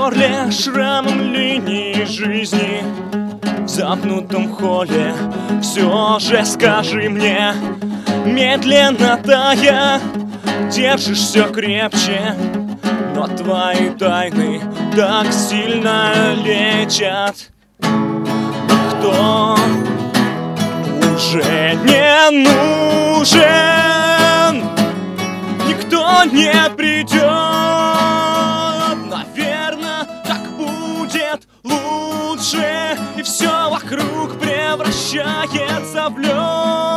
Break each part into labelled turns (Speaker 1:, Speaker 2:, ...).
Speaker 1: горле шрамом линии жизни. В замкнутом холле все же скажи мне, медленно тая, держишь все крепче, но твои тайны так сильно лечат. Кто уже не нужен, никто не придет. Наверное, так будет лучше, и все вокруг превращается в лед.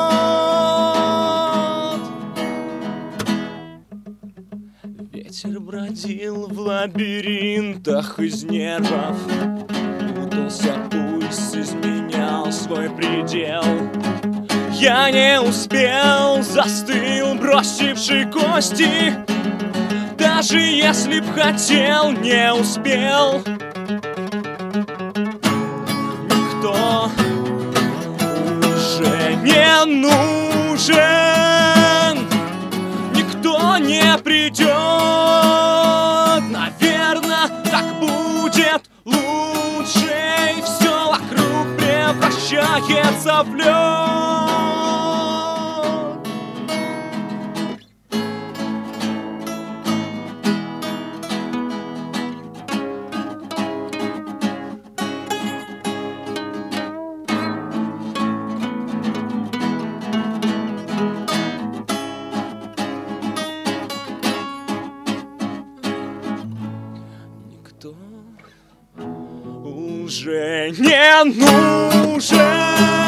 Speaker 1: Ветер бродил в лабиринтах из нервов, путался пульс, изменял свой предел. Я не успел, застыл, бросивший кости. Даже если б хотел, не успел. Никто уже не нужен, никто не придет. Наверное, так будет лучше, и все вокруг превращается в лед. Никто уже не нужен.